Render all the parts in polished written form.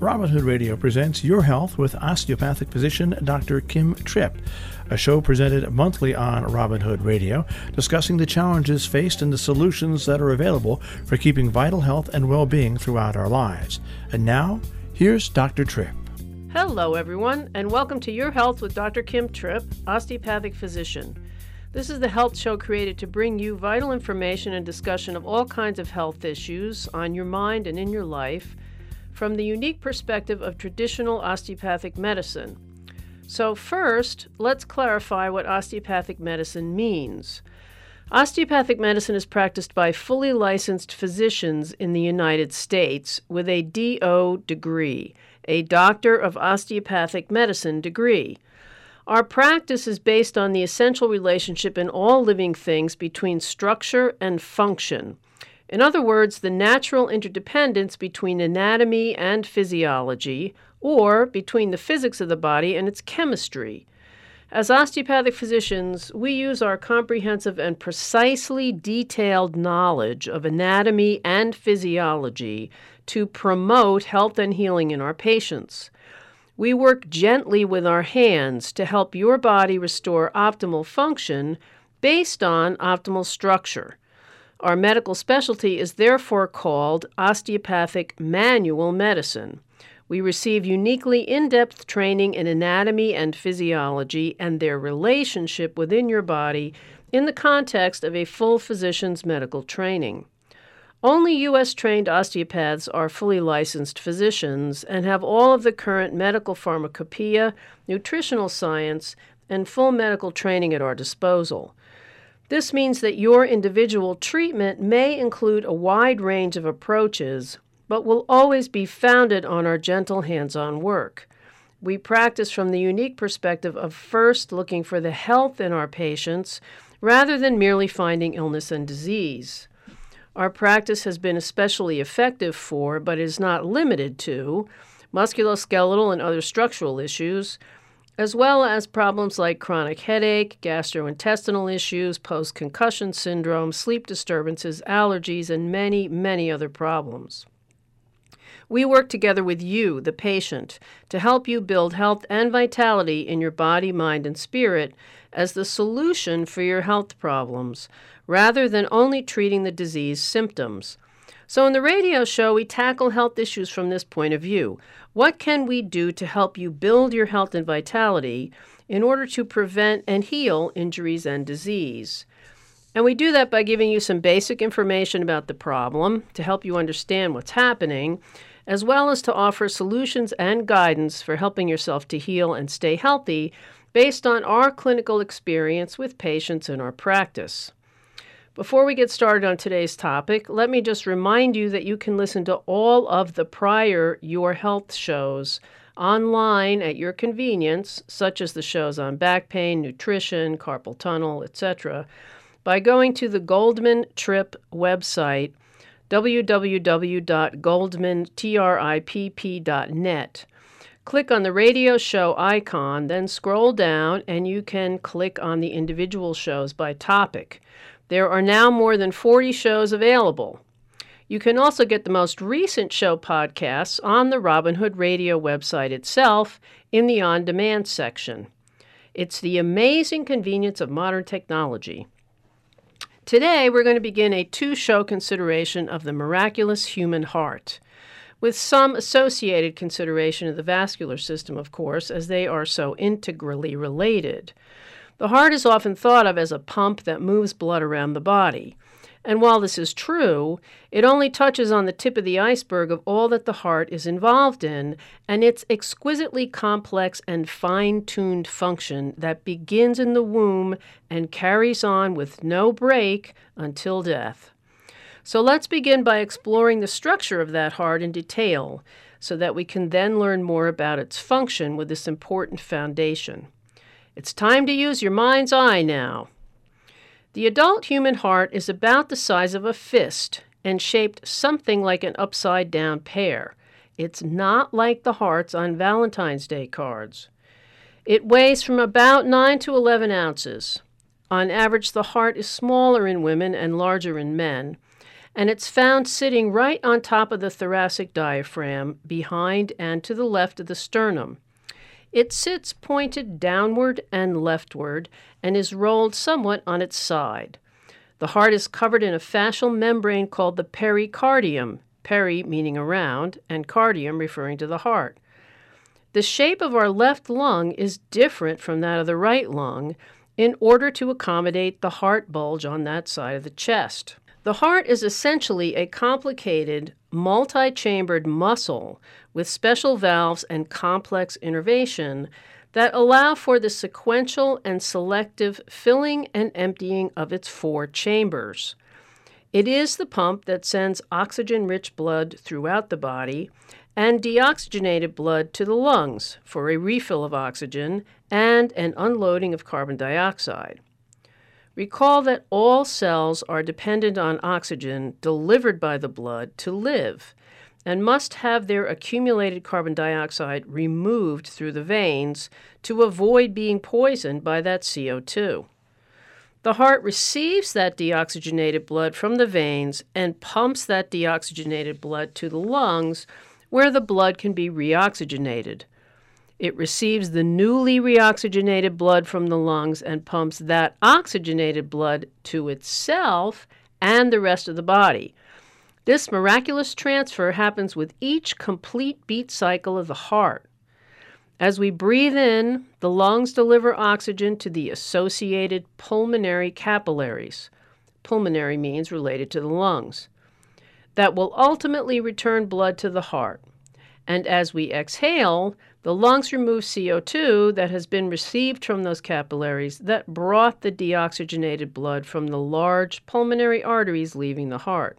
Robin Hood Radio presents Your Health with osteopathic physician Dr. Kim Tripp, a show presented monthly on Robin Hood Radio, discussing the challenges faced and the solutions that are available for keeping vital health and well-being throughout our lives. And now, here's Dr. Tripp. Hello, everyone, and welcome to Your Health with Dr. Kim Tripp, osteopathic physician. This is the health show created to bring you vital information and discussion of all kinds of health issues on your mind and in your life from the unique perspective of traditional osteopathic medicine. So first, let's clarify what osteopathic medicine means. Osteopathic medicine is practiced by fully licensed physicians in the United States with a DO degree, a Doctor of Osteopathic Medicine degree. Our practice is based on the essential relationship in all living things between structure and function. In other words, the natural interdependence between anatomy and physiology, or between the physics of the body and its chemistry. As osteopathic physicians, we use our comprehensive and precisely detailed knowledge of anatomy and physiology to promote health and healing in our patients. We work gently with our hands to help your body restore optimal function based on optimal structure. Our medical specialty is therefore called osteopathic manual medicine. We receive uniquely in-depth training in anatomy and physiology and their relationship within your body in the context of a full physician's medical training. Only U.S.-trained osteopaths are fully licensed physicians and have all of the current medical pharmacopoeia, nutritional science, and full medical training at our disposal. This means that your individual treatment may include a wide range of approaches, but will always be founded on our gentle hands-on work. We practice from the unique perspective of first looking for the health in our patients rather than merely finding illness and disease. Our practice has been especially effective for, but is not limited to, musculoskeletal and other structural issues, as well as problems like chronic headache, gastrointestinal issues, post-concussion syndrome, sleep disturbances, allergies, and many, many other problems. We work together with you, the patient, to help you build health and vitality in your body, mind, and spirit as the solution for your health problems, rather than only treating the disease symptoms. So in the radio show, we tackle health issues from this point of view. What can we do to help you build your health and vitality in order to prevent and heal injuries and disease? And we do that by giving you some basic information about the problem to help you understand what's happening, as well as to offer solutions and guidance for helping yourself to heal and stay healthy based on our clinical experience with patients in our practice. Before we get started on today's topic, let me just remind you that you can listen to all of the prior Your Health shows online at your convenience, such as the shows on back pain, nutrition, carpal tunnel, etc., by going to the Goldman Tripp website, www.goldmantripp.net. Click on the radio show icon, then scroll down, and you can click on the individual shows by topic. There are now more than 40 shows available. You can also get the most recent show podcasts on the Robin Hood Radio website itself in the on-demand section. It's the amazing convenience of modern technology. Today, we're going to begin a two-show consideration of the miraculous human heart, with some associated consideration of the vascular system, of course, as they are so integrally related. The heart is often thought of as a pump that moves blood around the body. And while this is true, it only touches on the tip of the iceberg of all that the heart is involved in and its exquisitely complex and fine-tuned function that begins in the womb and carries on with no break until death. So let's begin by exploring the structure of that heart in detail so that we can then learn more about its function with this important foundation. It's time to use your mind's eye now. The adult human heart is about the size of a fist and shaped something like an upside-down pear. It's not like the hearts on Valentine's Day cards. It weighs from about 9 to 11 ounces. On average, the heart is smaller in women and larger in men, and it's found sitting right on top of the thoracic diaphragm, behind and to the left of the sternum. It sits pointed downward and leftward and is rolled somewhat on its side. The heart is covered in a fascial membrane called the pericardium, peri meaning around, and cardium referring to the heart. The shape of our left lung is different from that of the right lung in order to accommodate the heart bulge on that side of the chest. The heart is essentially a complicated, multi-chambered muscle with special valves and complex innervation that allow for the sequential and selective filling and emptying of its 4 chambers. It is the pump that sends oxygen-rich blood throughout the body and deoxygenated blood to the lungs for a refill of oxygen and an unloading of carbon dioxide. Recall that all cells are dependent on oxygen delivered by the blood to live and must have their accumulated carbon dioxide removed through the veins to avoid being poisoned by that CO2. The heart receives that deoxygenated blood from the veins and pumps that deoxygenated blood to the lungs where the blood can be reoxygenated. It receives the newly reoxygenated blood from the lungs and pumps that oxygenated blood to itself and the rest of the body. This miraculous transfer happens with each complete beat cycle of the heart. As we breathe in, the lungs deliver oxygen to the associated pulmonary capillaries. Pulmonary means related to the lungs. That will ultimately return blood to the heart. And as we exhale, the lungs remove CO2 that has been received from those capillaries that brought the deoxygenated blood from the large pulmonary arteries leaving the heart.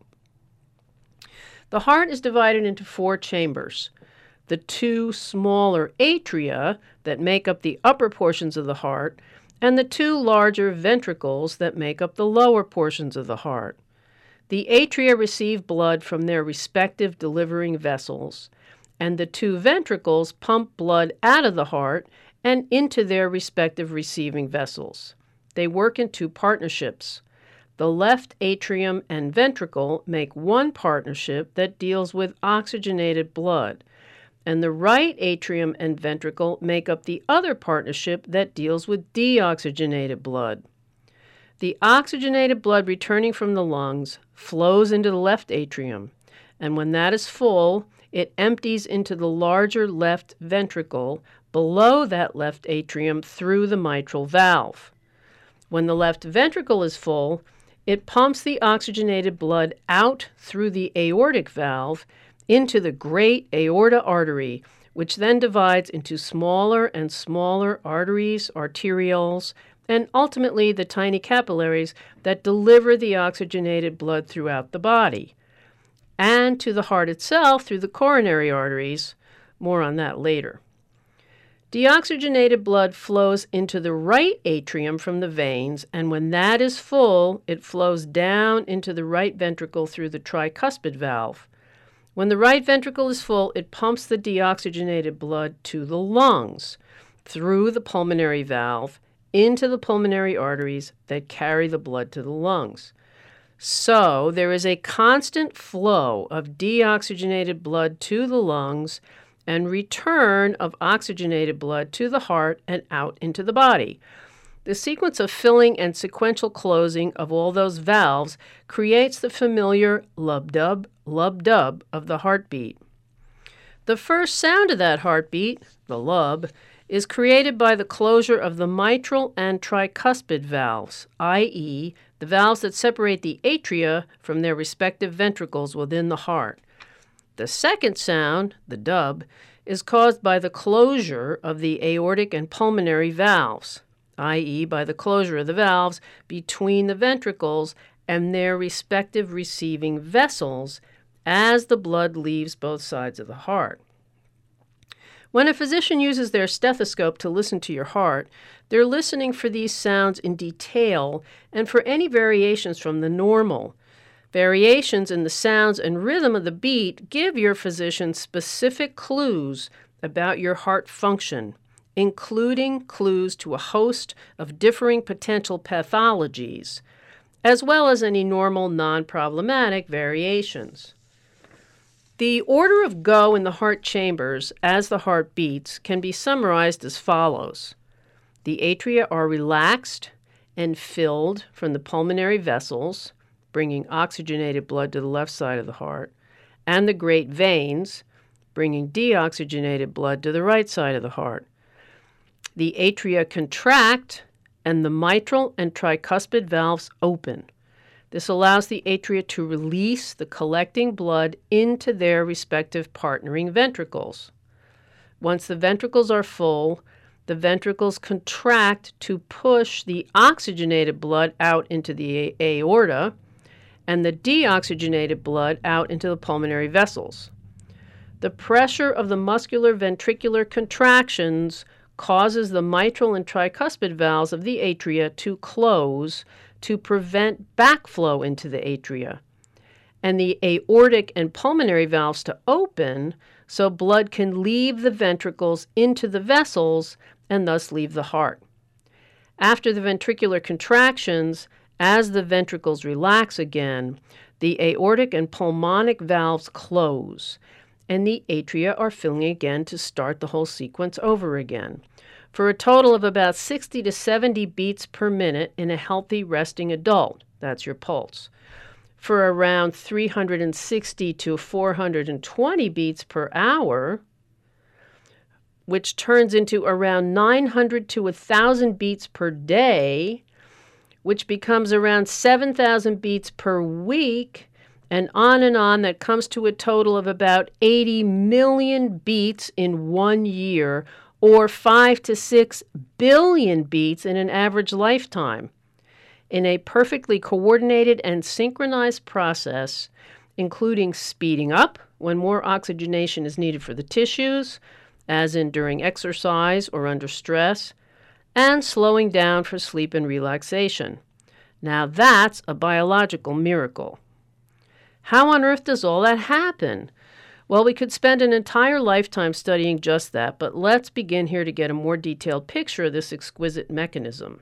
The heart is divided into 4 chambers. The 2 smaller atria that make up the upper portions of the heart, and the 2 larger ventricles that make up the lower portions of the heart. The atria receive blood from their respective delivering vessels, and the 2 ventricles pump blood out of the heart and into their respective receiving vessels. They work in 2 partnerships. The left atrium and ventricle make one partnership that deals with oxygenated blood, and the right atrium and ventricle make up the other partnership that deals with deoxygenated blood. The oxygenated blood returning from the lungs flows into the left atrium, and when that is full, it empties into the larger left ventricle below that left atrium through the mitral valve. When the left ventricle is full, it pumps the oxygenated blood out through the aortic valve into the great aorta artery, which then divides into smaller and smaller arteries, arterioles, and ultimately the tiny capillaries that deliver the oxygenated blood throughout the body, and to the heart itself through the coronary arteries. More on that later. Deoxygenated blood flows into the right atrium from the veins, and when that is full, it flows down into the right ventricle through the tricuspid valve. When the right ventricle is full, it pumps the deoxygenated blood to the lungs through the pulmonary valve into the pulmonary arteries that carry the blood to the lungs. So there is a constant flow of deoxygenated blood to the lungs and return of oxygenated blood to the heart and out into the body. The sequence of filling and sequential closing of all those valves creates the familiar lub-dub, lub-dub of the heartbeat. The first sound of that heartbeat, the lub, is created by the closure of the mitral and tricuspid valves, i.e., the valves that separate the atria from their respective ventricles within the heart. The second sound, the dub, is caused by the closure of the aortic and pulmonary valves, i.e., by the closure of the valves between the ventricles and their respective receiving vessels as the blood leaves both sides of the heart. When a physician uses their stethoscope to listen to your heart, they're listening for these sounds in detail and for any variations from the normal. Variations in the sounds and rhythm of the beat give your physician specific clues about your heart function, including clues to a host of differing potential pathologies. as well as any normal, non-problematic variations. The order of go in the heart chambers as the heart beats can be summarized as follows. The atria are relaxed and filled from the pulmonary vessels, bringing oxygenated blood to the left side of the heart, and the great veins, bringing deoxygenated blood to the right side of the heart. The atria contract, and the mitral and tricuspid valves open. This allows the atria to release the collecting blood into their respective partnering ventricles. Once the ventricles are full, the ventricles contract to push the oxygenated blood out into the aorta and the deoxygenated blood out into the pulmonary vessels. The pressure of the muscular ventricular contractions causes the mitral and tricuspid valves of the atria to close to prevent backflow into the atria, and the aortic and pulmonary valves to open so blood can leave the ventricles into the vessels and thus leave the heart. After the ventricular contractions, as the ventricles relax again, the aortic and pulmonic valves close, and the atria are filling again to start the whole sequence over again, for a total of about 60 to 70 beats per minute in a healthy resting adult. That's your pulse. For around 360 to 420 beats per hour, which turns into around 900 to 1,000 beats per day, which becomes around 7,000 beats per week, and on, that comes to a total of about 80 million beats in 1 year, or 5 to 6 billion beats in an average lifetime, in a perfectly coordinated and synchronized process, including speeding up when more oxygenation is needed for the tissues, as in during exercise or under stress, and slowing down for sleep and relaxation. Now that's a biological miracle. How on earth does all that happen? Well, we could spend an entire lifetime studying just that, but let's begin here to get a more detailed picture of this exquisite mechanism.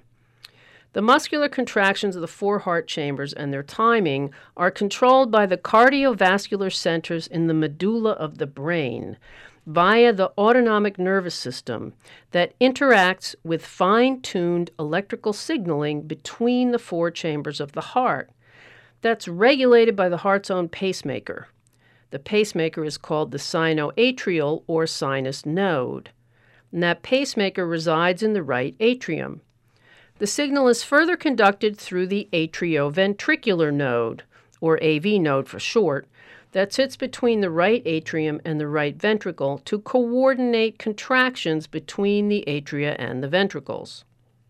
The muscular contractions of the four heart chambers and their timing are controlled by the cardiovascular centers in the medulla of the brain via the autonomic nervous system that interacts with fine-tuned electrical signaling between the four chambers of the heart. That's regulated by the heart's own pacemaker. The pacemaker is called the sinoatrial or sinus node, and that pacemaker resides in the right atrium. The signal is further conducted through the atrioventricular node, or AV node for short, that sits between the right atrium and the right ventricle to coordinate contractions between the atria and the ventricles.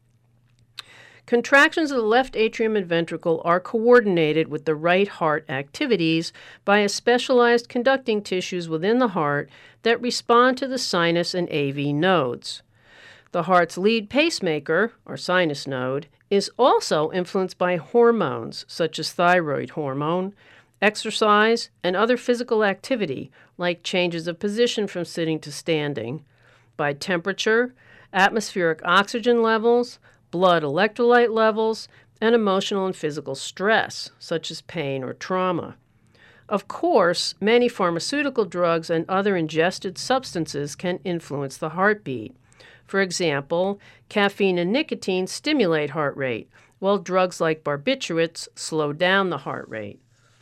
Contractions of the left atrium and ventricle are coordinated with the right heart activities by a specialized conducting tissues within the heart that respond to the sinus and AV nodes. The heart's lead pacemaker, or sinus node, is also influenced by hormones such as thyroid hormone, exercise, and other physical activity like changes of position from sitting to standing, by temperature, atmospheric oxygen levels, blood electrolyte levels, and emotional and physical stress, such as pain or trauma. Of course, many pharmaceutical drugs and other ingested substances can influence the heartbeat. For example, caffeine and nicotine stimulate heart rate, while drugs like barbiturates slow down the heart rate.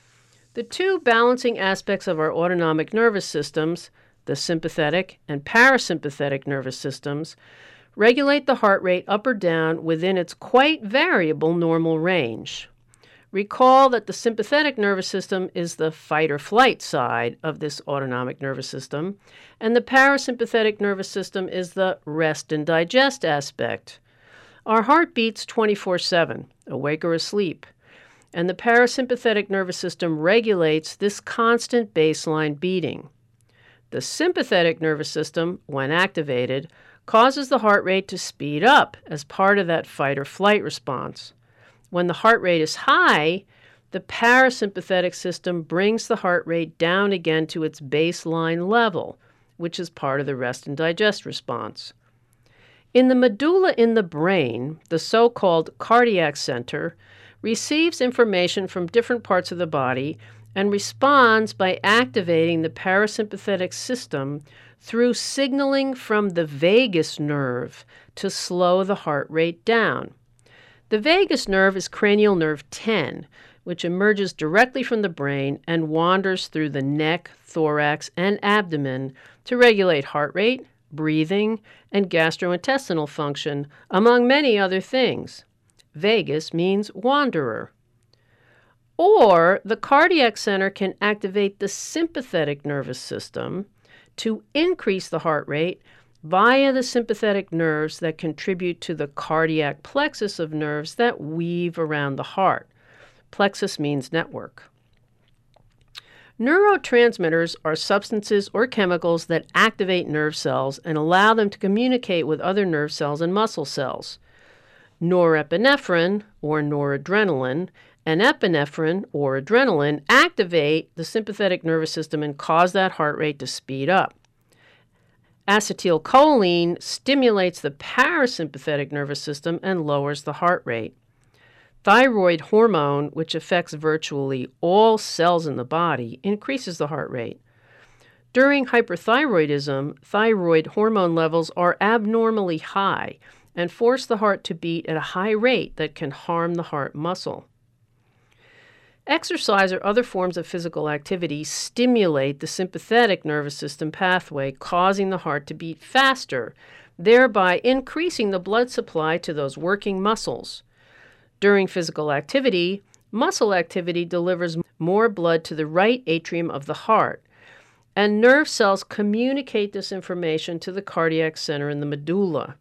The two balancing aspects of our autonomic nervous systems, the sympathetic and parasympathetic nervous systems, regulate the heart rate up or down within its quite variable normal range. Recall that the sympathetic nervous system is the fight-or-flight side of this autonomic nervous system, and the parasympathetic nervous system is the rest and digest aspect. Our heart beats 24/7, awake or asleep, and the parasympathetic nervous system regulates this constant baseline beating. The sympathetic nervous system, when activated, causes the heart rate to speed up as part of that fight-or-flight response. When the heart rate is high, the parasympathetic system brings the heart rate down again to its baseline level, which is part of the rest and digest response. In the medulla in the brain, the so-called cardiac center receives information from different parts of the body and responds by activating the parasympathetic system through signaling from the vagus nerve to slow the heart rate down. The vagus nerve is cranial nerve 10, which emerges directly from the brain and wanders through the neck, thorax, and abdomen to regulate heart rate, breathing, and gastrointestinal function, among many other things. Vagus means wanderer. Or the cardiac center can activate the sympathetic nervous system to increase the heart rate via the sympathetic nerves that contribute to the cardiac plexus of nerves that weave around the heart. Plexus means network. Neurotransmitters are substances or chemicals that activate nerve cells and allow them to communicate with other nerve cells and muscle cells. Norepinephrine, or noradrenaline, and epinephrine, or adrenaline, activate the sympathetic nervous system and cause that heart rate to speed up. Acetylcholine stimulates the parasympathetic nervous system and lowers the heart rate. Thyroid hormone, which affects virtually all cells in the body, increases the heart rate. During hyperthyroidism, thyroid hormone levels are abnormally high and force the heart to beat at a high rate that can harm the heart muscle. Exercise or other forms of physical activity stimulate the sympathetic nervous system pathway, causing the heart to beat faster, thereby increasing the blood supply to those working muscles. During physical activity, muscle activity delivers more blood to the right atrium of the heart, and nerve cells communicate this information to the cardiac center in the medulla.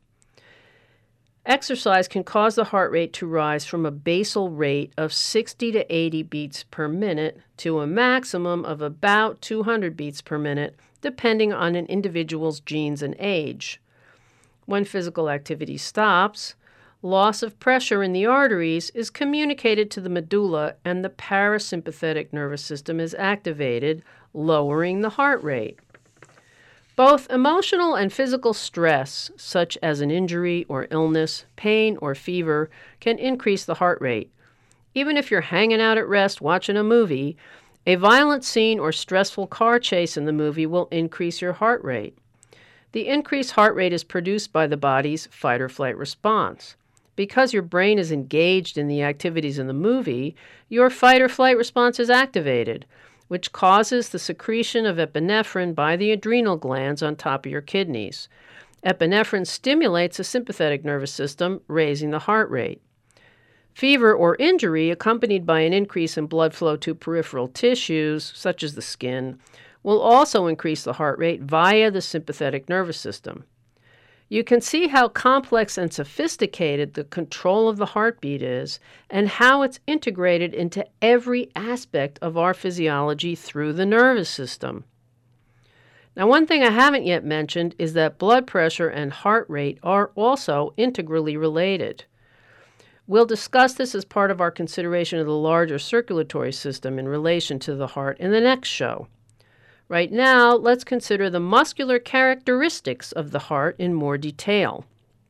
Exercise can cause the heart rate to rise from a basal rate of 60 to 80 beats per minute to a maximum of about 200 beats per minute, depending on an individual's genes and age. When physical activity stops, loss of pressure in the arteries is communicated to the medulla and the parasympathetic nervous system is activated, lowering the heart rate. Both emotional and physical stress, such as an injury or illness, pain or fever, can increase the heart rate. Even if you're hanging out at rest watching a movie, a violent scene or stressful car chase in the movie will increase your heart rate. The increased heart rate is produced by the body's fight or flight response. Because your brain is engaged in the activities in the movie, your fight or flight response is activated, which causes the secretion of epinephrine by the adrenal glands on top of your kidneys. Epinephrine stimulates the sympathetic nervous system, raising the heart rate. Fever or injury, accompanied by an increase in blood flow to peripheral tissues, such as the skin, will also increase the heart rate via the sympathetic nervous system. You can see how complex and sophisticated the control of the heartbeat is and how it's integrated into every aspect of our physiology through the nervous system. Now, one thing I haven't yet mentioned is that blood pressure and heart rate are also integrally related. We'll discuss this as part of our consideration of the larger circulatory system in relation to the heart in the next show. Right now, let's consider the muscular characteristics of the heart in more detail.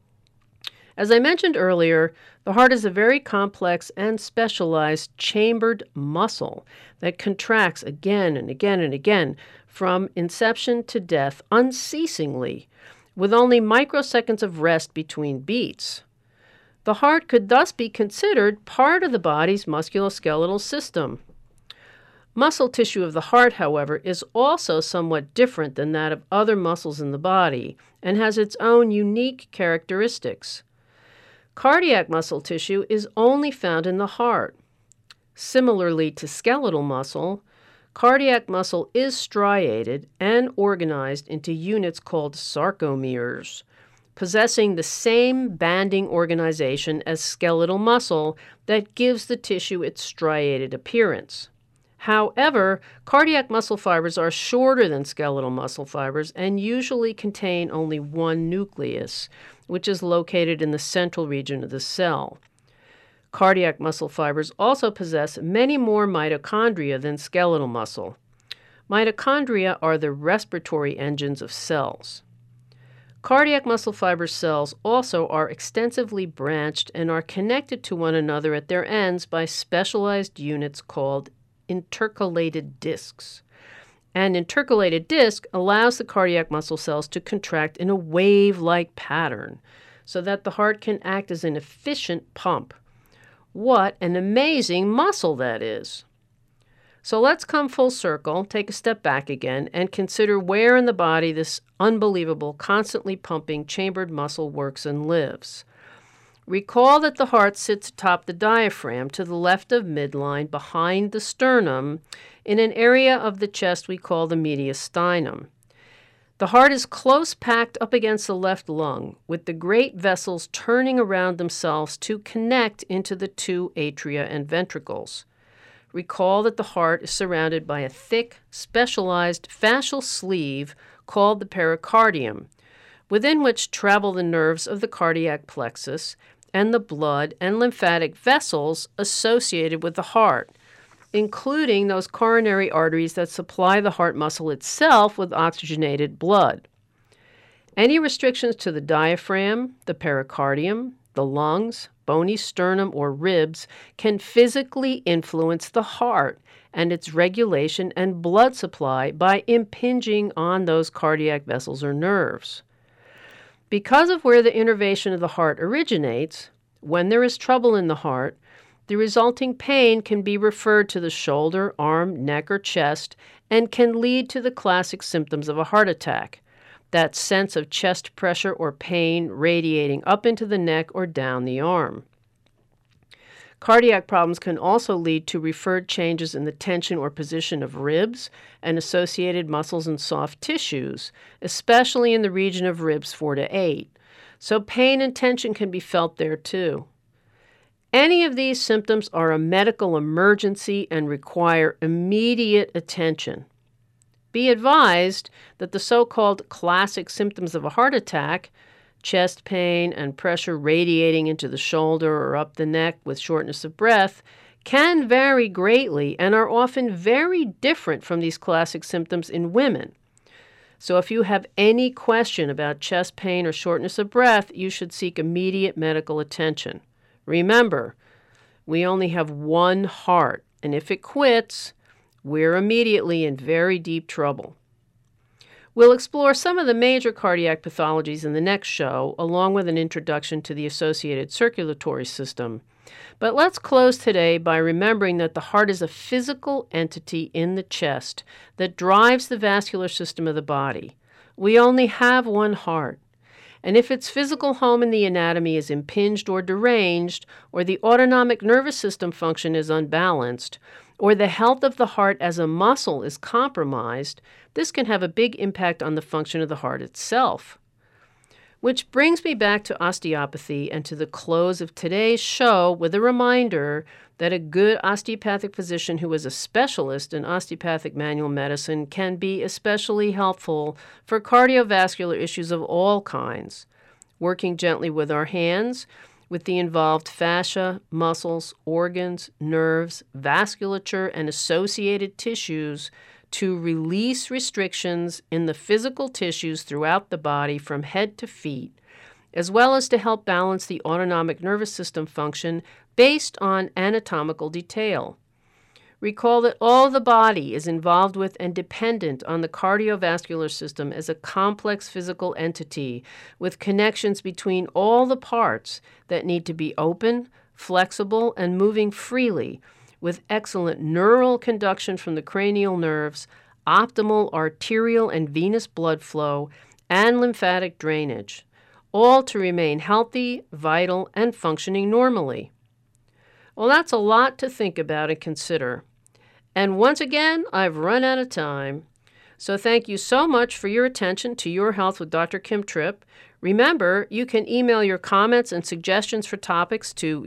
As I mentioned earlier, the heart is a very complex and specialized chambered muscle that contracts again and again and again from inception to death unceasingly, with only microseconds of rest between beats. The heart could thus be considered part of the body's musculoskeletal system. Muscle tissue of the heart, however, is also somewhat different than that of other muscles in the body and has its own unique characteristics. Cardiac muscle tissue is only found in the heart. Similarly to skeletal muscle, cardiac muscle is striated and organized into units called sarcomeres, possessing the same banding organization as skeletal muscle that gives the tissue its striated appearance. However, cardiac muscle fibers are shorter than skeletal muscle fibers and usually contain only one nucleus, which is located in the central region of the cell. Cardiac muscle fibers also possess many more mitochondria than skeletal muscle. Mitochondria are the respiratory engines of cells. Cardiac muscle fiber cells also are extensively branched and are connected to one another at their ends by specialized units called intercalated discs. An intercalated disc allows the cardiac muscle cells to contract in a wave-like pattern so that the heart can act as an efficient pump. What an amazing muscle that is! So let's come full circle, take a step back again, and consider where in the body this unbelievable, constantly pumping, chambered muscle works and lives. Recall that the heart sits atop the diaphragm to the left of midline behind the sternum in an area of the chest we call the mediastinum. The heart is close packed up against the left lung, with the great vessels turning around themselves to connect into the two atria and ventricles. Recall that the heart is surrounded by a thick, specialized fascial sleeve called the pericardium, within which travel the nerves of the cardiac plexus and the blood and lymphatic vessels associated with the heart, including those coronary arteries that supply the heart muscle itself with oxygenated blood. Any restrictions to the diaphragm, the pericardium, the lungs, bony sternum, or ribs can physically influence the heart and its regulation and blood supply by impinging on those cardiac vessels or nerves. Because of where the innervation of the heart originates, when there is trouble in the heart, the resulting pain can be referred to the shoulder, arm, neck, or chest and can lead to the classic symptoms of a heart attack, that sense of chest pressure or pain radiating up into the neck or down the arm. Cardiac problems can also lead to referred changes in the tension or position of ribs and associated muscles and soft tissues, especially in the region of ribs 4 to 8. So pain and tension can be felt there too. Any of these symptoms are a medical emergency and require immediate attention. Be advised that the so-called classic symptoms of a heart attack, chest pain and pressure radiating into the shoulder or up the neck with shortness of breath, can vary greatly and are often very different from these classic symptoms in women. So if you have any question about chest pain or shortness of breath, you should seek immediate medical attention. Remember, we only have one heart, and if it quits, we're immediately in very deep trouble. We'll explore some of the major cardiac pathologies in the next show, along with an introduction to the associated circulatory system. But let's close today by remembering that the heart is a physical entity in the chest that drives the vascular system of the body. We only have one heart. And if its physical home in the anatomy is impinged or deranged, or the autonomic nervous system function is unbalanced, or the health of the heart as a muscle is compromised, this can have a big impact on the function of the heart itself. Which brings me back to osteopathy and to the close of today's show with a reminder that a good osteopathic physician who is a specialist in osteopathic manual medicine can be especially helpful for cardiovascular issues of all kinds, working gently with our hands, with the involved fascia, muscles, organs, nerves, vasculature, and associated tissues to release restrictions in the physical tissues throughout the body from head to feet, as well as to help balance the autonomic nervous system function based on anatomical detail. Recall that all the body is involved with and dependent on the cardiovascular system as a complex physical entity with connections between all the parts that need to be open, flexible, and moving freely, with excellent neural conduction from the cranial nerves, optimal arterial and venous blood flow, and lymphatic drainage, all to remain healthy, vital, and functioning normally. Well, that's a lot to think about and consider. And once again, I've run out of time. So thank you so much for your attention to Your Health with Dr. Kim Tripp. Remember, you can email your comments and suggestions for topics to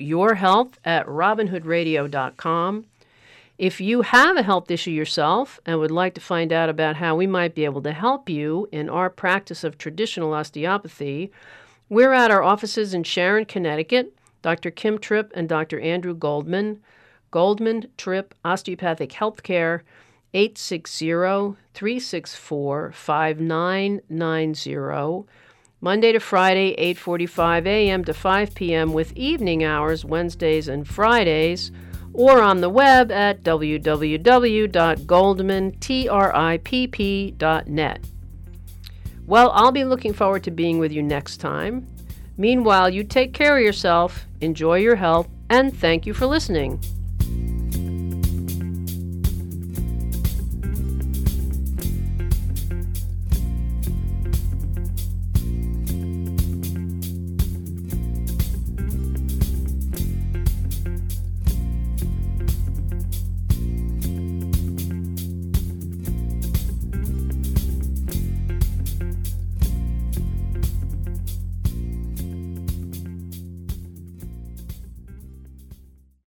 yourhealth@robinhoodradio.com. If you have a health issue yourself and would like to find out about how we might be able to help you in our practice of traditional osteopathy, we're at our offices in Sharon, Connecticut, Dr. Kim Tripp and Dr. Andrew Goldman, Goldman Tripp Osteopathic Healthcare, 860-364-5990. Monday to Friday, 8:45 a.m. to 5 p.m. with evening hours Wednesdays and Fridays, or on the web at www.goldmantripp.net. Well, I'll be looking forward to being with you next time. Meanwhile, you take care of yourself, enjoy your health, and thank you for listening.